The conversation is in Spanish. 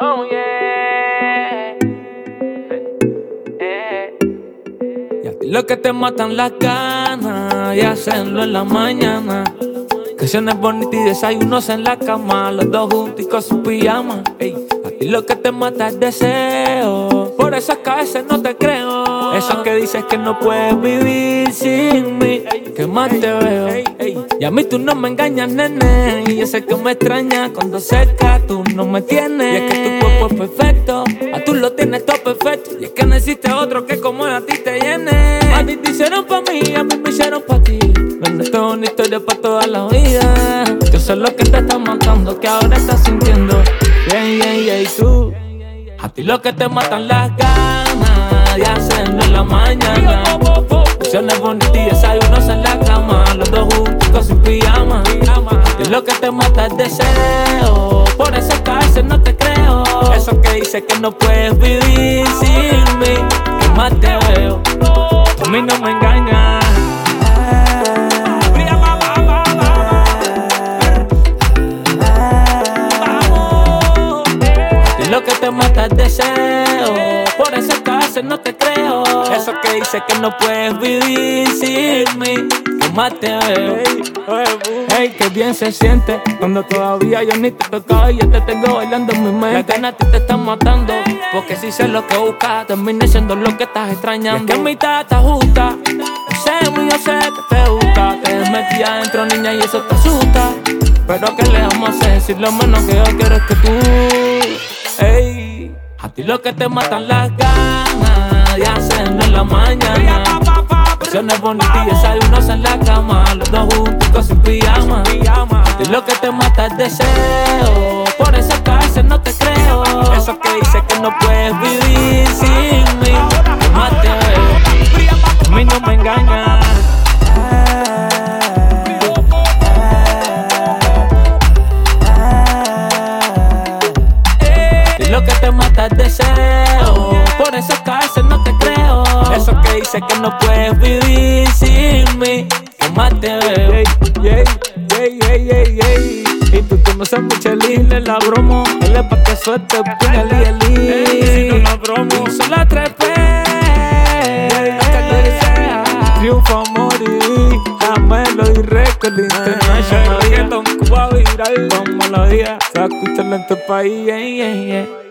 Oh yeah. Y a ti lo que te matan las ganas y hacerlo en la mañana. Canciones bonitas y desayunos en la cama, los dos junticos sin pijama. Ey, a ti lo que te mata es deseo, por eso es que a veces no te creo. Eso que dices que no puedes vivir sin mí, que más te veo. Y a mí tú no me engañas, nene, y yo sé que me extrañas cuando cerca tú no me tienes. Y es que tu cuerpo es perfecto, a tú lo tienes todo perfecto, y es que necesitas otro que como a ti te llene. A ti te hicieron pa' mí, a mí me hicieron pa' ti. Donde esto es una historia pa' toda la vida. Yo sé lo que te está matando, que ahora estás sintiendo. Y tú, a ti lo que te matan las ganas de hacerlo en la mañana. Canciones bonitas y desayunos en la cama, los dos juntos sin pijama. A ti lo que te mata es deseo, por eso es que a veces no te creo. Eso que dices que no puedes vivir sin mí, que más te veo. A mí no me engañas. Lo que te mata es deseo, por eso es que a veces no te creo. Eso que dices que no puedes vivir sin mí, que más te veo. Hey, qué bien se siente cuando todavía yo ni te tocaba y yo te tengo bailando en mi mente. Las ganas a ti te están matando, porque si sé lo que buscas, termine siendo lo que estás extrañando. Y es que mi mitad te ajusta, yo sé que te gusta. Te metí adentro, niña, y eso te asusta. Pero ¿qué le vamos a hacer si lo menos que yo quiero es que tú? Ey, a ti lo que te matan las ganas de hacerlo en la mañana. Canciones bonitas y desayunos en la cama, los dos juntos sin pijama. A ti lo que te mata es deseo, por eso es que a veces no te creo. Eso que dices que no puedes vivir sin mí, que más te veo. A mí no me engañas. Lo que te mata es deseo, por eso es que a veces no te creo. Eso que dices que no puedes vivir sin mí, que más te veo. Y tú conoces mucho el la bromo. Él es pa' que suelte, píngale el no la bromo. Son las 3P, triunfo a morir. La Melody Record International. Cuba viral, como lo día. Se va a escucharlo en tu país,